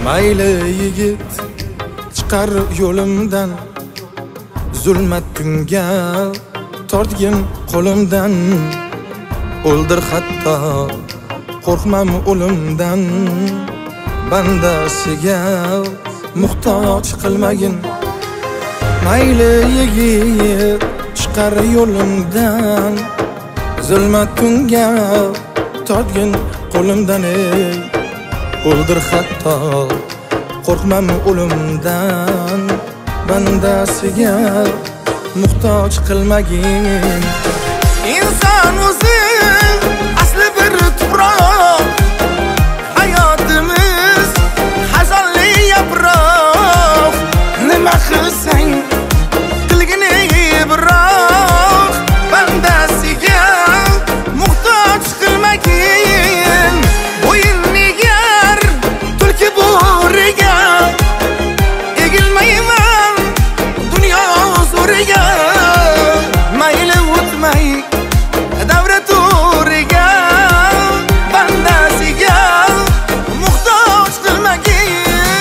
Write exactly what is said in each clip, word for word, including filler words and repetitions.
Mayli yigit chiqar yo'limdan, zulmat tunga tortgin qo'limdan. O'ldir hatto qo'rqmam o'limdan, bandasiga muhtoj qilmagin. Mayli yigit chiqar yo'limdan, zulmat tunga tortgin qo'limdan. ey O'ldir hatto qo'rqmam o'limdan, bandasiga muhtoj qilmagin. Inson o'zi asli bir tuproq, hayotimiz hazonli yaproq. Nima qilsang qilgin ibroq, bandasiga muhtoj qilmagin. Bo'yin egar tulki bo'riga, egilmayman dunyo zo'riga. Mayli o'tmay davra to'riga, bandasiga muhtoj qilmagin.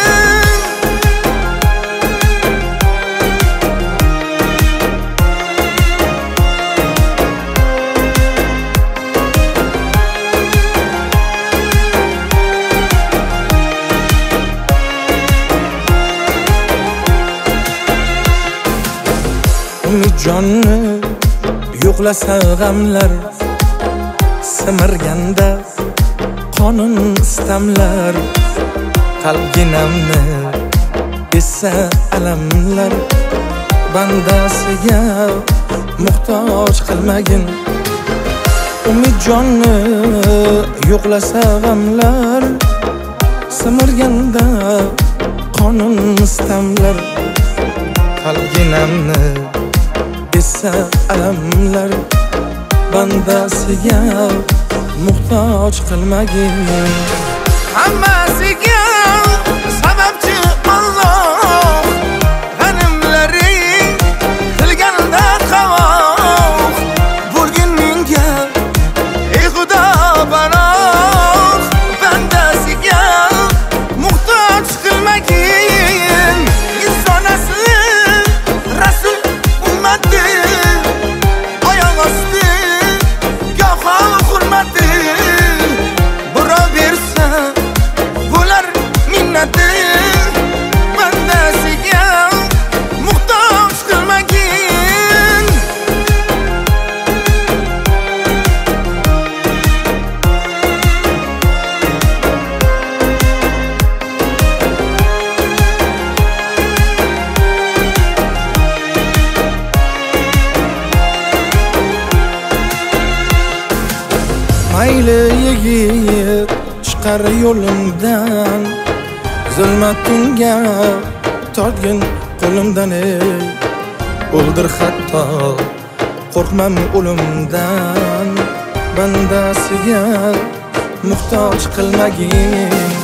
Umidjonni yo'qlasa g'amlar, simirganda qonun istamlar. Qalbginamni esa alamlar, bandasiga muhtoj qilmagin. Umidjonni yo'qlasa g'amlar, simirganda qonun istamlar. Qalbginamni esa alamlar, bandasiga muhtoj qilmagin. Hammasiga sababchi Alloh, g'animlaring qilganda qavoq. Bo'lgin menga ey Xudo panoh, bandasiga muhtoj qilmagin. Inson asli rasul ummati, oyoq osti goho hurmati. Birov bersa bo'lar minnati, bandasiga muhtoj qilmagin. Mayli yigit chiqar yo'limdan, zulmat tunga tortgin qo'limdan. ey O'ldir hatto qo'rqmam o'limdan, bandasiga muhtoj qilmagin.